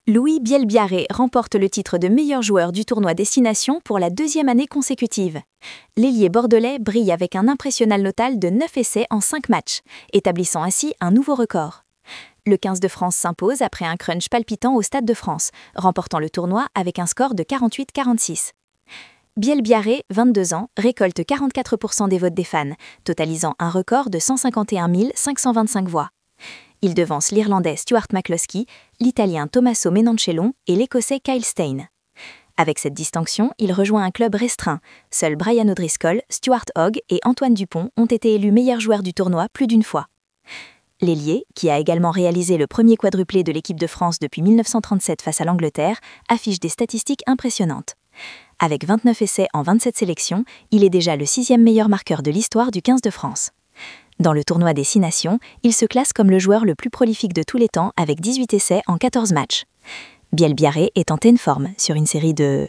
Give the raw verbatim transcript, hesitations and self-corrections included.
Louis Bielbiarré remporte le titre de meilleur joueur du tournoi Destination pour la deuxième année consécutive. L'ailier bordelais brille avec un impressionnant total de neuf essais en cinq matchs, établissant ainsi un nouveau record. Le quinze de France s'impose après un crunch palpitant au Stade de France, remportant le tournoi avec un score de quarante-huit à quarante-six. Bielbiarré, vingt-deux ans, récolte quarante-quatre pour cent des votes des fans, totalisant un record de cent cinquante et un mille cinq cent vingt-cinq voix. Il devance l'Irlandais Stuart McCloskey, l'Italien Tommaso Menoncelon et l'Écossais Kyle Steyn. Avec cette distinction, il rejoint un club restreint. Seuls Brian O'Driscoll, Stuart Hogg et Antoine Dupont ont été élus meilleurs joueurs du tournoi plus d'une fois. L'ailier, qui a également réalisé le premier quadruplé de l'équipe de France depuis mille neuf cent trente-sept face à l'Angleterre, affiche des statistiques impressionnantes. Avec vingt-neuf essais en vingt-sept sélections, il est déjà le sixième meilleur marqueur de l'histoire du quinze de France. Dans le tournoi des Six Nations, il se classe comme le joueur le plus prolifique de tous les temps avec dix-huit essais en quatorze matchs. Bielbiarré est en pleine forme sur une série de